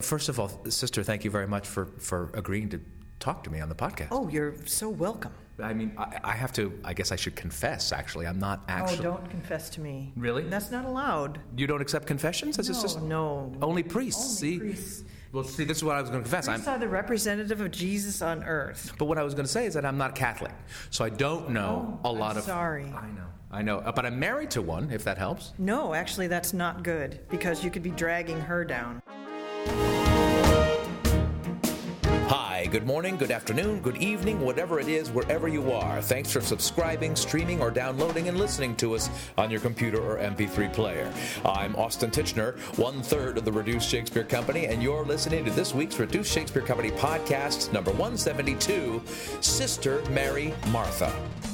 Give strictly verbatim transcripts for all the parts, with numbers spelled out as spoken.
first of all, sister, thank you very much for, for agreeing to talk to me on the podcast. Oh, you're so welcome. I mean, I, I have to, I guess I should confess, actually. I'm not actually... Oh, don't confess to me. Really? That's not allowed. You don't accept confessions? As no, a sister? no. Only priests, Only see? priests. Well, see, this is what I was going to confess. Priests I'm, are the representative of Jesus on earth. but what I was going to say is that I'm not Catholic, so I don't know Oh, a lot I'm of... sorry. I know. I know. Uh, but I'm married to one, if that helps. No, actually, that's not good, because you could be dragging her down. Hi, good morning, good afternoon, good evening, whatever it is, wherever you are. Thanks for subscribing, streaming, or downloading and listening to us on your computer or M P three player. I'm Austin Tichenor, one-third of the Reduced Shakespeare Company, and you're listening to this week's Reduced Shakespeare Company podcast, number one seventy-two, Sister Mary Martha.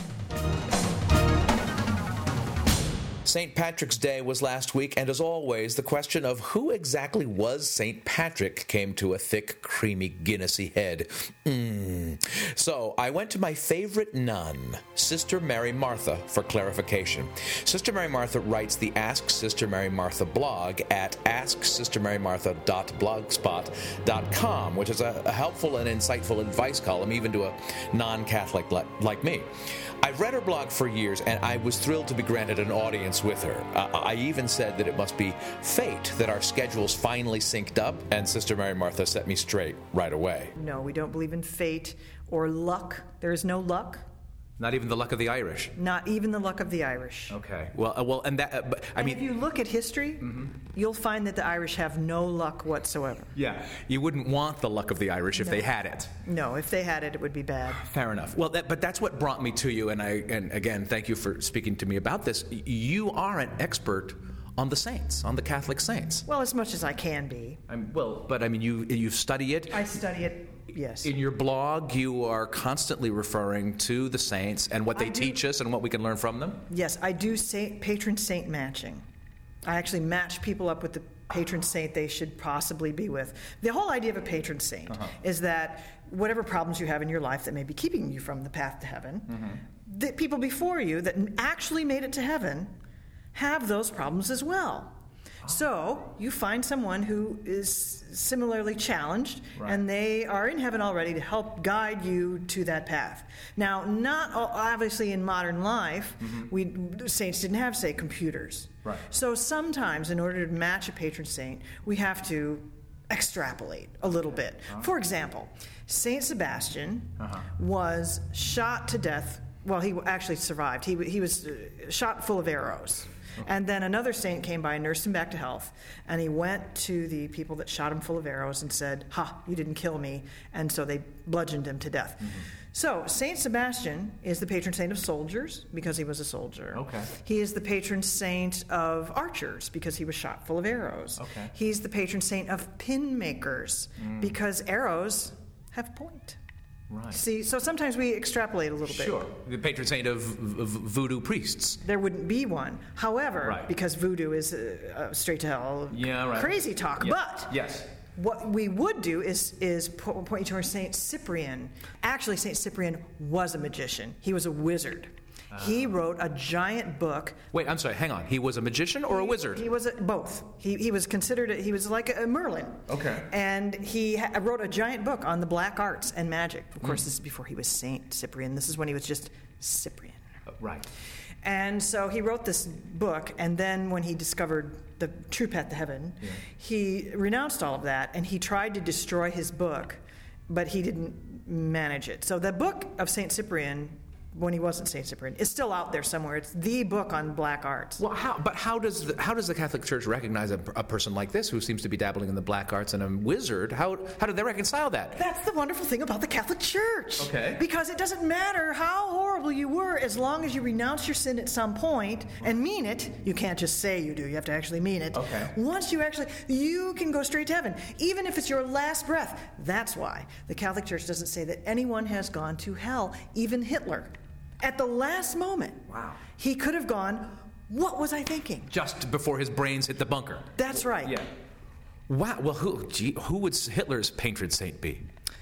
Saint Patrick's Day was last week, and as always, the question of who exactly was Saint Patrick came to a thick, creamy, Guinnessy head. Mm. So I went to my favorite nun, Sister Mary Martha, for clarification. Sister Mary Martha writes the Ask Sister Mary Martha blog at ask sister mary martha dot blogspot dot com, which is a, a helpful and insightful advice column, even to a non-Catholic like, like me. I've read her blog for years, and I was thrilled to be granted an audience with her. Uh, I even said that it must be fate that our schedules finally synced up, and Sister Mary Martha set me straight right away. No, we don't believe in fate or luck. There is no luck. Not even the luck of the Irish. Not even the luck of the Irish. Okay. Well, uh, well, and that. Uh, but, I and mean, if you look at history, mm-hmm. you'll find that the Irish have no luck whatsoever. Yeah. You wouldn't want the luck of the Irish if no. they had it. No, if they had it, it would be bad. Fair enough. Well, that, but that's what brought me to you, and I, and again, thank you for speaking to me about this. You are an expert on the saints, on the Catholic saints. Well, as much as I can be. I'm, well, but I mean, you you study it. I study it. Yes. In your blog, you are constantly referring to the saints and what they teach us and what we can learn from them? Yes, I do saint, patron saint matching. I actually match people up with the patron saint they should possibly be with. The whole idea of a patron saint uh-huh. is that whatever problems you have in your life that may be keeping you from the path to heaven, mm-hmm. the people before you that actually made it to heaven have those problems as well. So you find someone who is similarly challenged, right. and they are in heaven already to help guide you to that path. Now, not obviously in modern life, mm-hmm. we saints didn't have, say, computers. Right. So sometimes, in order to match a patron saint, we have to extrapolate a little bit. Uh-huh. For example, Saint Sebastian uh-huh. was shot to death. Well, he actually survived. He he was shot full of arrows. And then another saint came by and nursed him back to health. And he went to the people that shot him full of arrows and said, "Ha, you didn't kill me." And so they bludgeoned him to death. Mm-hmm. So Saint Sebastian is the patron saint of soldiers because he was a soldier. Okay. He is the patron saint of archers because he was shot full of arrows. Okay. He's the patron saint of pin makers mm. because arrows have point. Right. See, so sometimes we extrapolate a little bit. Sure. The patron saint of, of voodoo priests. There wouldn't be one. However, right. because voodoo is uh, uh, straight to hell, yeah, right. crazy talk. Yeah. But yes. what we would do is is po- point you towards Saint Cyprian. Actually, Saint Cyprian was a magician. He was a wizard. Uh, he wrote a giant book. Wait, I'm sorry. Hang on. He was a magician or he, a wizard? He was a, both. He he was considered. A, he was like a, a Merlin. Okay. And he ha- wrote a giant book on the black arts and magic. Of course, mm. this is before he was Saint Cyprian. This is when he was just Cyprian. Uh, right. And so he wrote this book, and then when he discovered the true path to heaven, yeah. he renounced all of that, and he tried to destroy his book, but he didn't manage it. So the book of Saint Cyprian, when he wasn't Saint Cyprian, is still out there somewhere. It's the book on black arts. Well, how, but how does the, how does the Catholic Church recognize a, a person like this who seems to be dabbling in the black arts and a wizard? How how do they reconcile that? That's the wonderful thing about the Catholic Church. Okay. Because it doesn't matter how horrible you were, as long as you renounce your sin at some point and mean it. You can't just say you do. You have to actually mean it. Okay. Once you actually, you can go straight to heaven, even if it's your last breath. That's why the Catholic Church doesn't say that anyone has gone to hell, even Hitler. At the last moment, wow, he could have gone, what was I thinking? Just before his brains hit the bunker. That's right. Yeah. Wow. Well, who gee, who would Hitler's patron saint be?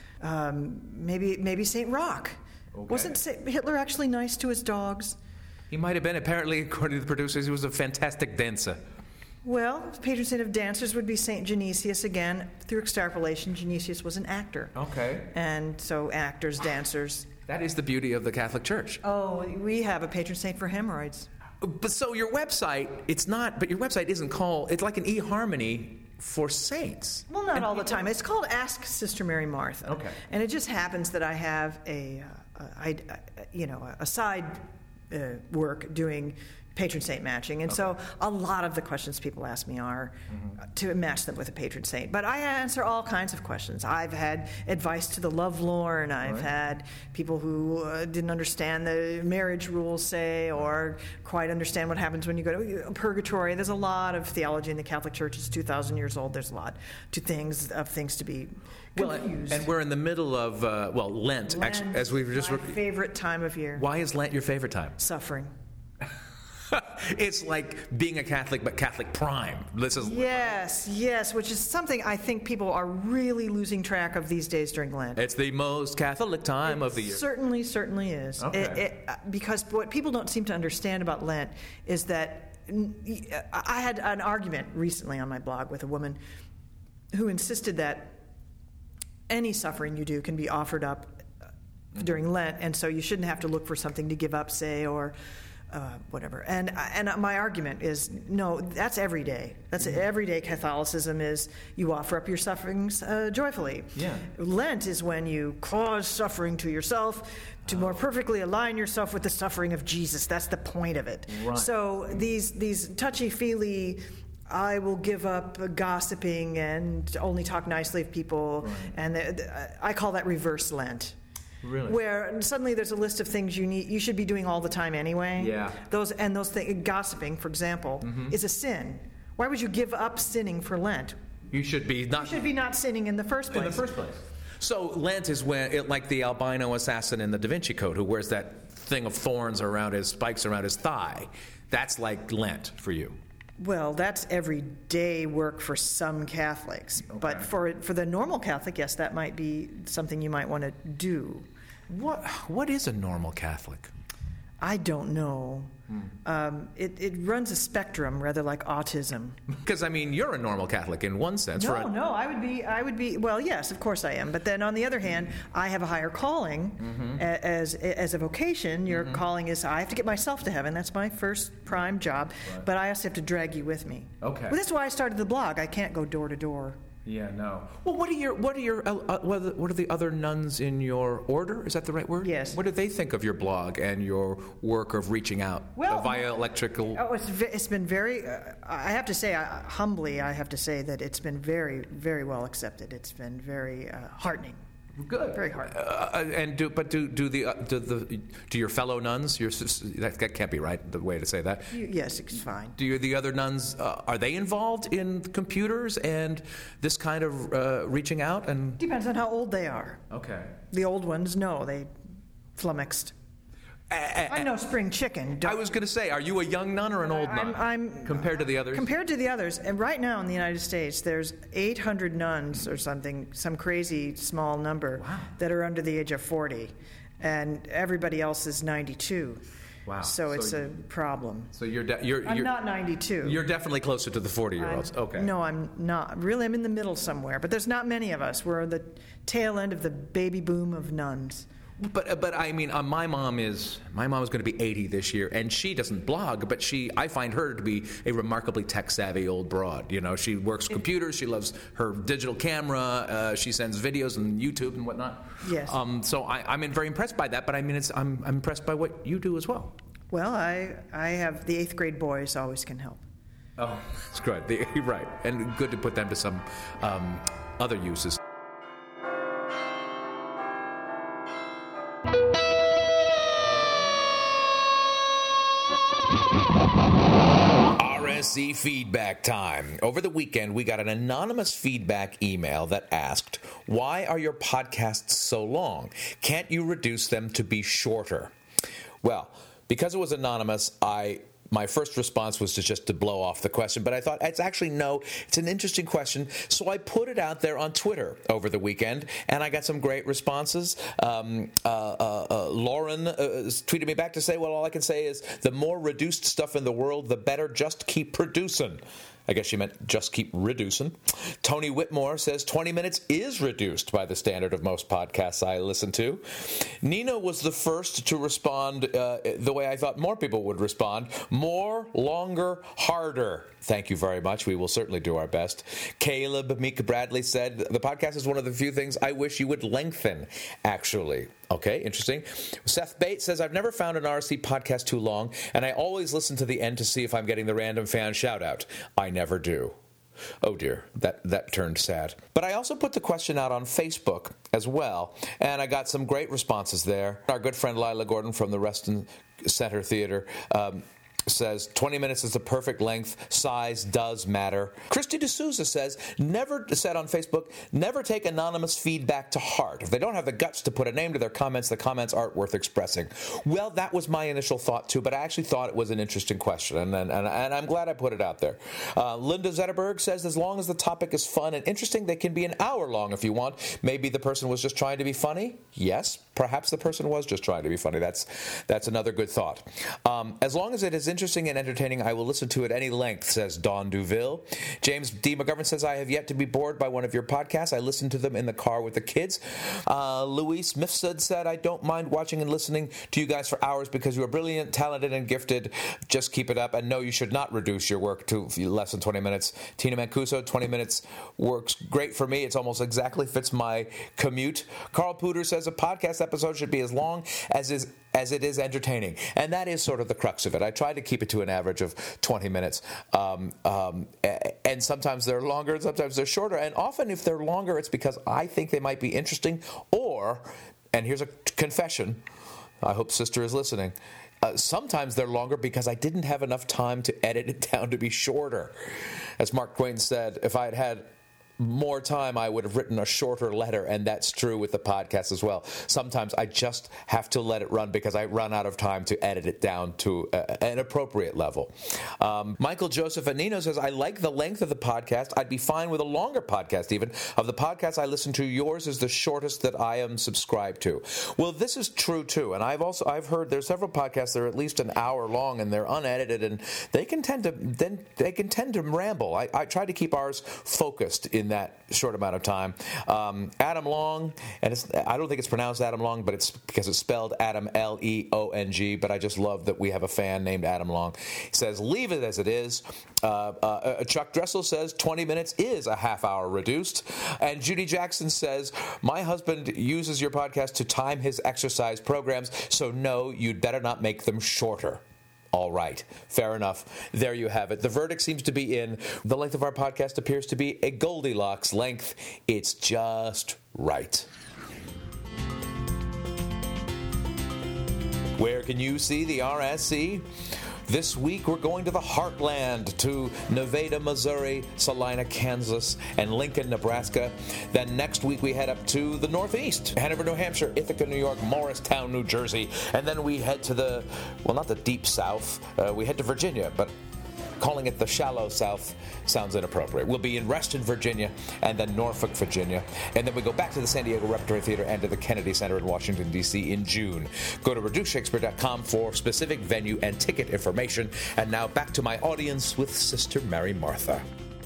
Um, maybe maybe Saint Roch. Okay. Wasn't Saint Hitler actually nice to his dogs? He might have been. Apparently, according to the producers, he was a fantastic dancer. Well, patron saint of dancers would be Saint Genesius. Again, through extrapolation, Genesius was an actor. Okay. And so actors, dancers. That is the beauty of the Catholic Church. Oh, we have a patron saint for hemorrhoids. But so your website, it's not, but your website isn't called, it's like an eHarmony for saints. Well, not and all the time. It's called Ask Sister Mary Martha. Okay. And it just happens that I have a, uh, I, I, you know, a side uh, work doing patron saint matching, and okay. so a lot of the questions people ask me are mm-hmm. to match them with a patron saint. But I answer all kinds of questions. I've had advice to the lovelorn. I've right. had people who uh, didn't understand the marriage rules, say, or quite understand what happens when you go to purgatory. There's a lot of theology in the Catholic Church. It's two thousand years old. There's a lot to things of things to be confused. Well, and we're in the middle of uh, well Lent, Lent, actually, as we've just my favorite time of year. Why is Lent your favorite time? Suffering. It's like being a Catholic, but Catholic prime. This is yes, yes, which is something I think people are really losing track of these days during Lent. It's the most Catholic time it of the year. Certainly, certainly is. Okay. It, it, because what people don't seem to understand about Lent is that I had an argument recently on my blog with a woman who insisted that any suffering you do can be offered up during Lent, and so you shouldn't have to look for something to give up, say, or Uh, whatever. And and my argument is, no, that's every day. That's mm-hmm. everyday Catholicism is you offer up your sufferings uh, joyfully. Yeah. Lent is when you cause suffering to yourself to oh. more perfectly align yourself with the suffering of Jesus. That's the point of it. Right. So these these touchy-feely, I will give up gossiping and only talk nicely of people, right. and the, the, I call that reverse Lent. Really? Where suddenly there's a list of things you need, you should be doing all the time anyway. Yeah. Those and those things, gossiping, for example, mm-hmm. is a sin. Why would you give up sinning for Lent? You should be not. You should be not sinning in the first place. In the first place. So Lent is when, it, like the albino assassin in the Da Vinci Code, who wears that thing of thorns around his spikes around his thigh. That's like Lent for you. Well, that's everyday work for some Catholics. Okay. But for for the normal Catholic, yes, that might be something you might want to do. What What is a normal Catholic? I don't know. Hmm. Um, it, it runs a spectrum, rather like autism. Because I mean, you're a normal Catholic in one sense. No, for a- no, I would be. I would be. Well, yes, of course I am. But then on the other hand, I have a higher calling mm-hmm. as as a vocation. Your mm-hmm. calling is I have to get myself to heaven. That's my first prime job. Right. But I also have to drag you with me. Okay. Well, that's why I started the blog. I can't go door to door. Yeah, no. Well, what are your what are your uh, what, are the, what are the other nuns in your order? Is that the right word? Yes. What do they think of your blog and your work of reaching out well, uh, via electrical? Oh, it's it's been very. Uh, I have to say, uh, humbly, I have to say that it's been very, very well accepted. It's been very uh, heartening. Good. Very hard. Uh, and do but do do the uh, do the do your fellow nuns? Your that, that can't be right. The way to say that. You, yes, it's fine. Do you, the other nuns uh, are they involved in computers and this kind of uh, reaching out? And depends on how old they are. Okay. The old ones, no, they flummoxed. Uh, uh, I'm no spring chicken. I was going to say, are you a young nun or an old nun? I'm, I'm compared to the others. Compared to the others, and right now in the United States, there's eight hundred nuns or something, some crazy small number wow. that are under the age of forty, and everybody else is ninety-two. Wow. So, so it's a problem. So you're de- you're I'm you're, not ninety-two. You're definitely closer to the forty-year-olds. Okay. No, I'm not. Really, I'm in the middle somewhere. But there's not many of us. We're the tail end of the baby boom of nuns. But but I mean, uh, my mom is my mom is going to be eighty this year, and she doesn't blog, but she I find her to be a remarkably tech savvy old broad. You know, she works computers, she loves her digital camera, uh, she sends videos on YouTube and whatnot. Yes. Um. So I, I'm very impressed by that. But I mean, it's I'm I'm impressed by what you do as well. Well, I I have the eighth grade boys always can help. Oh, that's good. The, right, and good to put them to some um, other uses. R S C feedback time. Over the weekend, we got an anonymous feedback email that asked, "Why are your podcasts so long? Can't you reduce them to be shorter?" Well, because it was anonymous, I my first response was to just to blow off the question, but I thought it's actually no, it's an interesting question, so I put it out there on Twitter over the weekend, and I got some great responses. Um, uh, uh, uh, Lauren uh, tweeted me back to say, well, all I can say is the more reduced stuff in the world, the better. Just keep producing. I guess she meant just keep reducing. Tony Whitmore says twenty minutes is reduced by the standard of most podcasts I listen to. Nina was the first to respond uh, the way I thought more people would respond. More, longer, harder. Thank you very much. We will certainly do our best. Caleb Meek Bradley said, the podcast is one of the few things I wish you would lengthen, actually. Okay, interesting. Seth Bates says, I've never found an R S C podcast too long, and I always listen to the end to see if I'm getting the random fan shout-out. I never do. Oh dear, that, that turned sad. But I also put the question out on Facebook as well, and I got some great responses there. Our good friend Lila Gordon from the Reston Center Theater um, says twenty minutes is the perfect length. Size does matter. Christy D'Souza says, never said on Facebook, never take anonymous feedback to heart. If they don't have the guts to put a name to their comments, the comments aren't worth expressing. Well, that was my initial thought too, but I actually thought it was an interesting question, and and, and I'm glad I put it out there. Uh, Linda Zetterberg says, as long as the topic is fun and interesting, they can be an hour long if you want. Maybe the person was just trying to be funny. Yes, perhaps the person was just trying to be funny. That's that's another good thought. Um, as long as it is interesting and entertaining, I will listen to it any length, says Don Duville. James D. McGovern says, I have yet to be bored by one of your podcasts. I listen to them in the car with the kids. Uh, Luis Mifsud said, I don't mind watching and listening to you guys for hours because you are brilliant, talented, and gifted. Just keep it up. And no, you should not reduce your work to less than twenty minutes. Tina Mancuso, twenty minutes works great for me. It's almost exactly fits my commute. Carl Pooter says, a podcast episode should be as long as is as it is entertaining. And that is sort of the crux of it. I try to keep it to an average of twenty minutes. Um, um, and sometimes they're longer, and sometimes they're shorter. And often if they're longer, it's because I think they might be interesting. Or, and here's a confession, I hope Sister is listening, uh, sometimes they're longer because I didn't have enough time to edit it down to be shorter. As Mark Twain said, if I had had more time, I would have written a shorter letter, and that's true with the podcast as well. Sometimes I just have to let it run because I run out of time to edit it down to a, an appropriate level. Um, Michael Joseph Anino says, I like the length of the podcast. I'd be fine with a longer podcast even. Of the podcasts I listen to, yours is the shortest that I am subscribed to. Well, this is true too, and I've also I've heard there's several podcasts that are at least an hour long and they're unedited, and they can tend to then they can tend to ramble. I, I try to keep ours focused in that short amount of time. Um, Adam Long, and it's, I don't think it's pronounced Adam Long, but it's because it's spelled Adam, L E O N G, but I just love that we have a fan named Adam Long. He says, leave it as it is. Uh, uh, Chuck Dressel says, twenty minutes is a half hour reduced. And Judy Jackson says, my husband uses your podcast to time his exercise programs, so no, you'd better not make them shorter. All right. Fair enough. There you have it. The verdict seems to be in. The length of our podcast appears to be a Goldilocks length. It's just right. Where can you see the R S C? This week, we're going to the heartland, to Nevada, Missouri, Salina, Kansas, and Lincoln, Nebraska. Then next week, we head up to the Northeast, Hanover, New Hampshire, Ithaca, New York, Morristown, New Jersey. And then we head to the, well, not the deep South. Uh, we head to Virginia, but calling it the shallow South sounds inappropriate. We'll be in Reston, Virginia, and then Norfolk, Virginia. And then we go back to the San Diego Repertory Theater and to the Kennedy Center in Washington, D C in June. Go to reduce shakespeare dot com for specific venue and ticket information. And now back to my audience with Sister Mary Martha.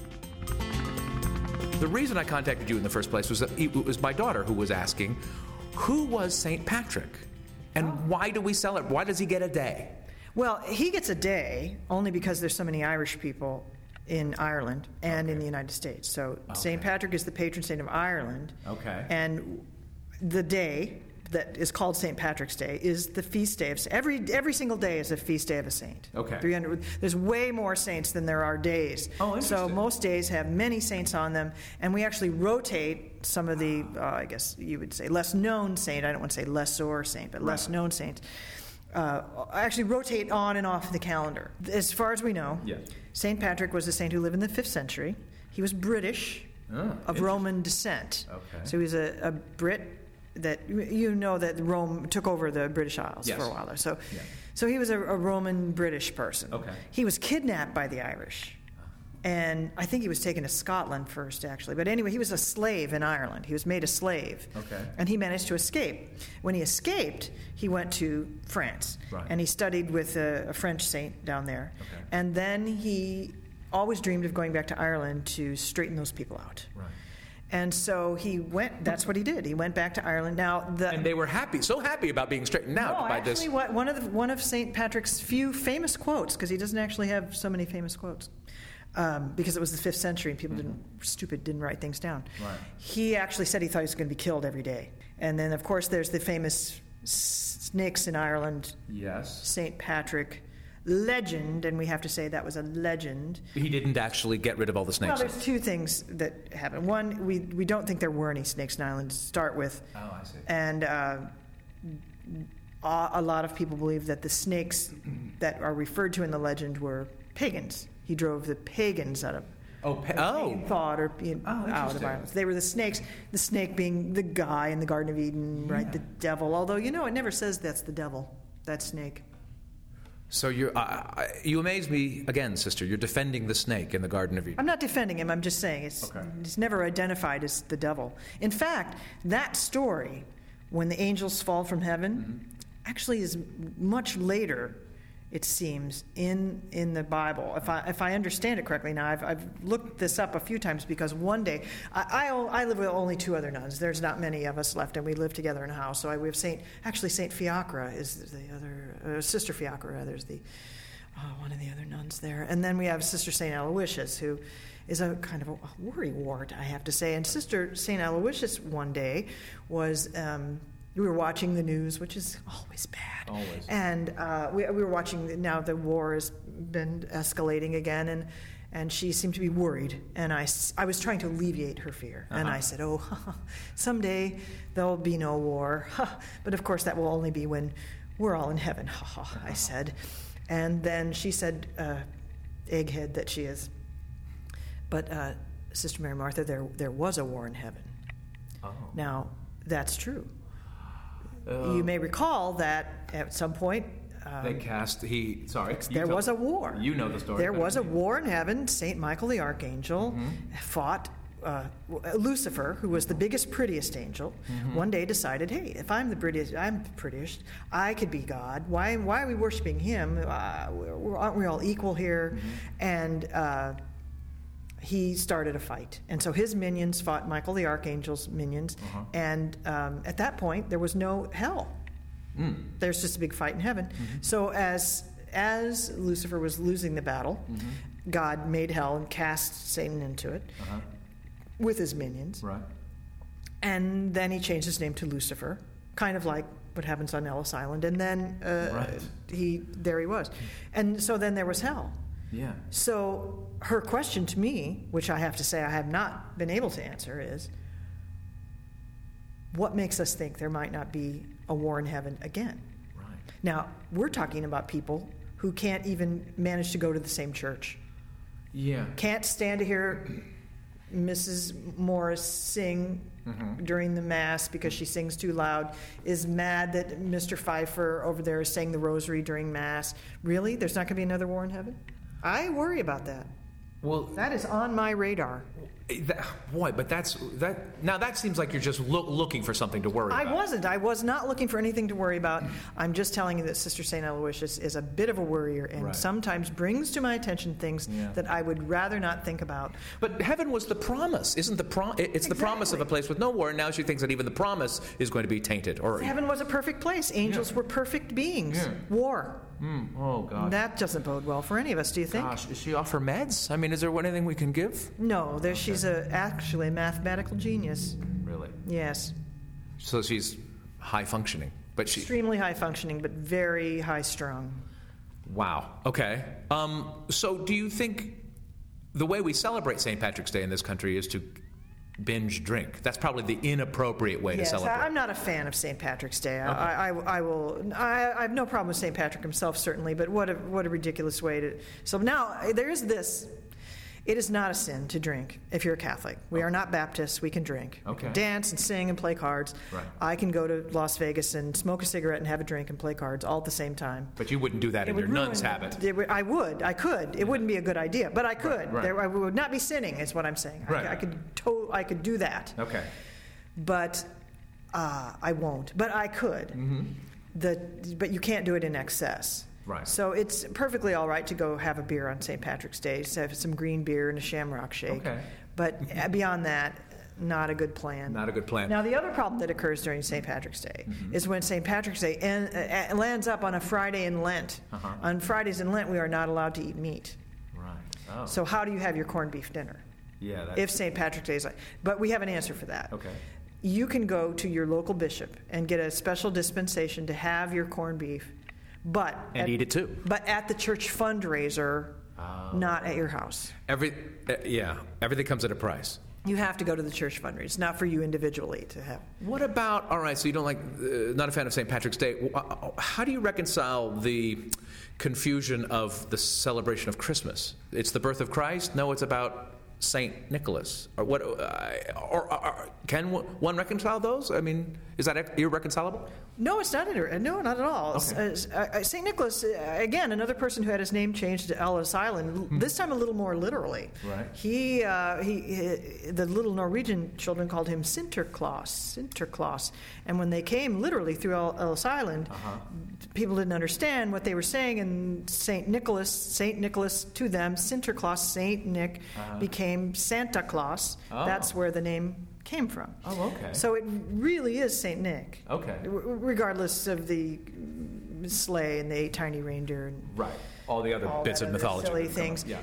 The reason I contacted you in the first place was that it was my daughter who was asking, who was Saint Patrick? And why do we celebrate? Why does he get a day? Well, he gets a day only because there's so many Irish people in Ireland and okay. in the United States. So okay. Saint Patrick is the patron saint of Ireland. Okay. And the day that is called Saint Patrick's Day is the feast day of every every single day is a feast day of a saint. Okay. three hundred There's way more saints than there are days. Oh, interesting. So most days have many saints on them, and we actually rotate some of the, uh, I guess you would say, less known saint. I don't want to say lesser saint, but right. less known saints. Uh, actually rotate on and off the calendar. As far as we know, yeah. Saint Patrick was a saint who lived in the fifth century. He was British, oh, of Roman descent. Okay. So he was a, a Brit that, you know that Rome took over the British Isles yes. for a while there. So, yeah. so he was a, a Roman British person. Okay. He was kidnapped by the Irish. And I think he was taken to Scotland first, actually. But anyway, he was a slave in Ireland. He was made a slave. Okay. And he managed to escape. When he escaped, he went to France. Right. And he studied with a, a French saint down there. Okay. And then he always dreamed of going back to Ireland to straighten those people out. Right. And so he went, that's what he did. He went back to Ireland. Now, the, and they were happy, so happy about being straightened out no, by actually, this. What, one of the, one of Saint Patrick's few famous quotes, because he doesn't actually have so many famous quotes, um, because it was the fifth century and people mm-hmm. didn't, stupid, didn't write things down. Right. He actually said he thought he was going to be killed every day. And then, of course, there's the famous snakes in Ireland. Yes. Saint Patrick legend, and we have to say that was a legend. He didn't actually get rid of all the snakes. Well, there's two things that happened. One, we we don't think there were any snakes in Ireland to start with. Oh, I see. And uh, a lot of people believe that the snakes that are referred to in the legend were pagans. He drove the pagans out of oh, pa- oh. thought or you know, oh, out of Ireland. They were the snakes. The snake being the guy in the Garden of Eden, yeah. right? The devil. Although you know, it never says that's the devil. That snake. So you're, uh, you amaze me again, sister. You're defending the snake in the Garden of Eden. I'm not defending him. I'm just saying it's, okay. it's never identified as the devil. In fact, that story, when the angels fall from heaven, mm-hmm. actually is much later, it seems, in in the Bible. If I if I understand it correctly. Now, I've I've looked this up a few times because one day I I, I live with only two other nuns. There's not many of us left, and we live together in a house. So I, we have Saint actually Saint Fiacra is the other uh, Sister Fiacra. Rather, is the uh, one of the other nuns there, and then we have Sister Saint Aloysius, who is a kind of a worrywart, I have to say. And Sister Saint Aloysius one day was. Um, We were watching the news, which is always bad. Always. And uh, we, we were watching, now the war has been escalating again, and, and she seemed to be worried. And I, I was trying to alleviate her fear. Uh-huh. And I said, oh, someday there'll be no war. But of course, that will only be when we're all in heaven, I said. And then she said, uh, egghead that she is, but uh, Sister Mary Martha, there, there was a war in heaven. Oh. Now, that's true. Uh, you may recall that at some point um, they cast he sorry there tell, was a war. You know the story. There was a war in heaven. Saint Michael the Archangel mm-hmm. fought uh, Lucifer, who was the biggest, prettiest angel. Mm-hmm. One day decided, hey, if I'm the prettiest, I'm the prettiest, I could be God. Why? Why are we worshiping him? Uh, aren't we all equal here? Mm-hmm. And uh, he started a fight. And so his minions fought Michael the Archangel's minions. Uh-huh. And um, at that point, there was no hell. Mm. There's just a big fight in heaven. Mm-hmm. So as as Lucifer was losing the battle, mm-hmm. God made hell and cast Satan into it uh-huh. with his minions. Right. And then he changed his name to Lucifer, kind of like what happens on Ellis Island. And then uh, right. he there he was. And so then there was hell. Yeah. So her question to me, which I have to say I have not been able to answer, is what makes us think there might not be a war in heaven again? Right. Now, we're talking about people who can't even manage to go to the same church. Yeah. Can't stand to hear Missus Morris sing mm-hmm. during the Mass because she sings too loud, is mad that Mister Pfeiffer over there is saying the rosary during Mass. Really? There's not going to be another war in heaven? I worry about that. Well, that is on my radar. That, boy, but that's that. Now that seems like you're just look, looking for something to worry I about. I wasn't. I was not looking for anything to worry about. I'm just telling you that Sister Saint Aloysius is a bit of a worrier and right. sometimes brings to my attention things yeah. that I would rather not think about. But heaven was the promise, isn't the prom? It's exactly. the promise of a place with no war. And now she thinks that even the promise is going to be tainted. Or heaven was a perfect place. Angels yeah. were perfect beings. Yeah. War. Mm. Oh, God. That doesn't bode well for any of us, do you think? Gosh, is she off her meds? I mean, is there anything we can give? No, there, okay. she's a, actually a mathematical genius. Really? Yes. So she's high functioning, but she extremely high functioning, but very high strung. Wow. Okay. Um, so do you think the way we celebrate Saint Patrick's Day in this country is to binge drink? That's probably the inappropriate way yes, to celebrate. I'm not a fan of Saint Patrick's Day. Okay. I, I, I will. I, I have no problem with Saint Patrick himself, certainly. But what a what a ridiculous way to. So now there is this. It is not a sin to drink if you're a Catholic. We okay. are not Baptists. We can drink. Okay. We can dance and sing and play cards. Right. I can go to Las Vegas and smoke a cigarette and have a drink and play cards all at the same time. But you wouldn't do that it in your nun's habit. It, I would. I could. It yeah. wouldn't be a good idea, but I could. Right, right. There, I would not be sinning, is what I'm saying. Right. I, I could. To, I could do that. Okay. But uh, I won't. But I could. Mm-hmm. The but you can't do it in excess. Right. So it's perfectly all right to go have a beer on Saint Patrick's Day, to have some green beer and a Shamrock Shake. Okay. But beyond that, not a good plan. Not a good plan. Now, the other problem that occurs during Saint Patrick's Day mm-hmm. is when Saint Patrick's Day en- uh, lands up on a Friday in Lent. Uh-huh. On Fridays in Lent, we are not allowed to eat meat. Right. Oh. So how do you have your corned beef dinner? Yeah. That's... If Saint Patrick's Day is like, but we have an answer for that. Okay. You can go to your local bishop and get a special dispensation to have your corned beef, but and at, eat it too. But at the church fundraiser, oh. not at your house. Every uh, yeah, everything comes at a price. You have to go to the church fundraiser. It's not for you individually to have. What about, all right, so you don't like, uh, not a fan of Saint Patrick's Day. How do you reconcile the confusion of the celebration of Christmas? It's the birth of Christ? No, it's about Saint Nicholas. Or what? Uh, or, or, or can one reconcile those? I mean, is that irreconcilable? No, it's not. Inter- no, not at all. Okay. Uh, uh, Saint Nicholas, uh, again, another person who had his name changed to Ellis Island. Hmm. This time, a little more literally. Right. He, uh, he, he, the little Norwegian children called him Sinterklaas, Sinterklaas, and when they came literally through Ellis Island, uh-huh. people didn't understand what they were saying, and Saint Nicholas, Saint Nicholas to them, Sinterklaas, Saint Nick, uh-huh. became Santa Claus. Oh. That's where the name came from. Oh, okay. So it really is Saint Nick. Okay. Regardless of the sleigh and the eight tiny reindeer. And right. All the other all bits of other mythology. Silly things. Yeah.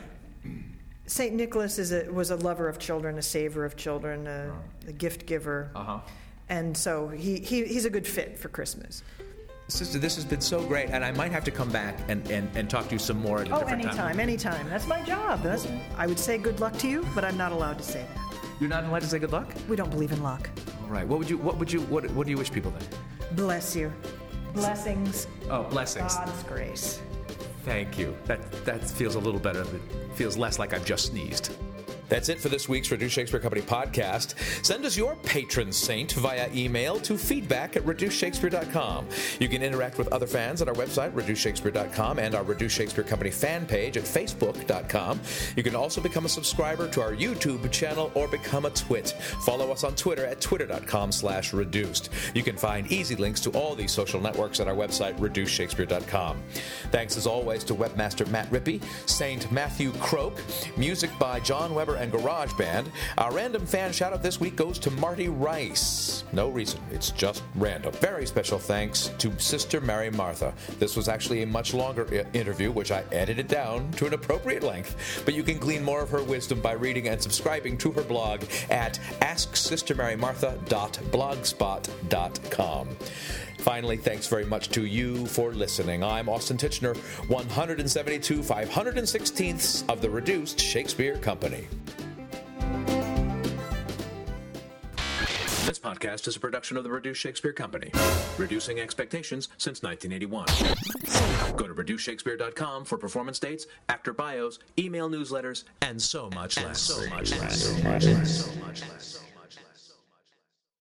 Saint Nicholas is a, was a lover of children, a saver of children, a, a gift giver. Uh-huh. And so he, he he's a good fit for Christmas. Sister, this has been so great, and I might have to come back and, and, and talk to you some more at a oh, different anytime, time. anytime. That's my job. That's, I would say good luck to you, but I'm not allowed to say that. You're not allowed to say good luck? We don't believe in luck. All right. What would you? What would you? What? What do you wish people then? Bless you. Blessings. Oh, blessings. God's grace. Thank you. That that feels a little better. It feels less like I've just sneezed. That's it for this week's Reduce Shakespeare Company podcast. Send us your patron saint via email to feedback at reduce shakespeare dot com. You can interact with other fans at our website, reduce shakespeare dot com, and our Reduce Shakespeare Company fan page at facebook dot com. You can also become a subscriber to our YouTube channel or become a twit. Follow us on Twitter at twitter dot com slash reduced. You can find easy links to all these social networks at our website, reduce shakespeare dot com. Thanks as always to webmaster Matt Rippey, Saint Matthew Croak, music by John Weber and GarageBand. Our random fan shout-out this week goes to Marty Rice. No reason. It's just random. Very special thanks to Sister Mary Martha. This was actually a much longer I- interview, which I edited down to an appropriate length, but you can glean more of her wisdom by reading and subscribing to her blog at ask sister mary martha dot blogspot dot com. Finally, thanks very much to you for listening. I'm Austin Titchener, one hundred seventy-two five hundred sixteenths of the Reduced Shakespeare Company. This podcast is a production of the Reduced Shakespeare Company, reducing expectations since nineteen eighty-one. Go to reduce shakespeare dot com for performance dates, actor bios, email newsletters, and so much less. So much less. So much less. So much less.